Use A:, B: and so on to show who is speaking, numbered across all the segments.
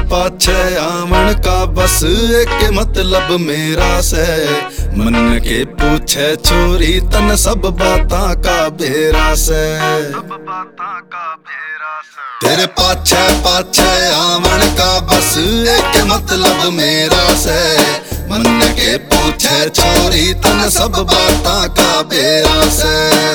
A: पाछे आवन का बस एक मतलब मेरा से। मन के पूछे छोरी तन सब बातां का बेरा से। तेरे पाछे पाछे आवन का बस एक मतलब मेरा से। मन के पूछे छोरी तन सब बातां का बेरा से।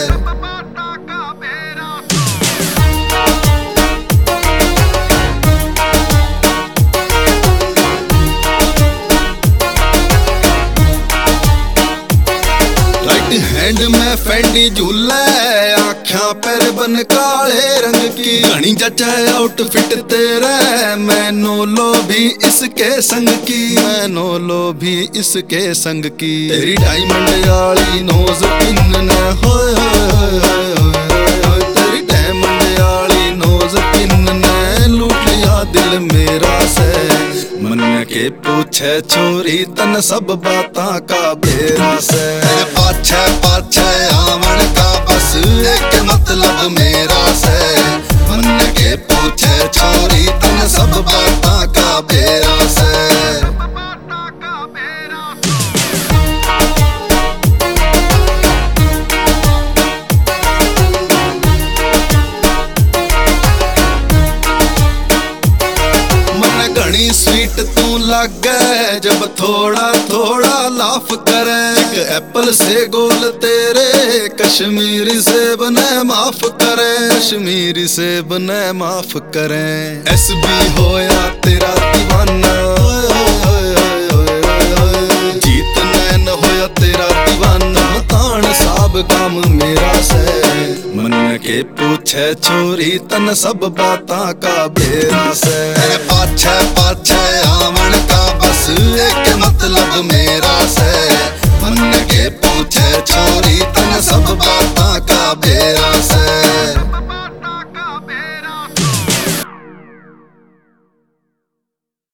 A: हैंड में फेंडी झूले आख्या पैर बन काले रंग की। घनी जचाए आउटफिट तेरे मैनो लो भी इसके संग की। मैनो लो भी इसके संग की। तेरी डायमंड वाली नोज पिन ने होए तेरी डायमंड वाली नोज पिन ने लूट लिया दिल मेरा से। मन के पूछे छोरी तन सब बातां का बेरा से। पाछे पाछे आवन का बस एक मतलब मेरा से। मन के पूछे छोरी तन सब बातां का बेरा से। घनी स्वीट तू लागे जब थोड़ा थोड़ा लाफ करे। एक एप्पल से गोल तेरे कश्मीरी से बने माफ करे। कश्मीरी से बने माफ करे। एसबी होया तेरा दीवाना जीत नैन होया तेरा दीवाना। तान साब काम मेरा से। मन के पूछे छोरी तन सब बातां का बेरा से। पाछे पाछे आवन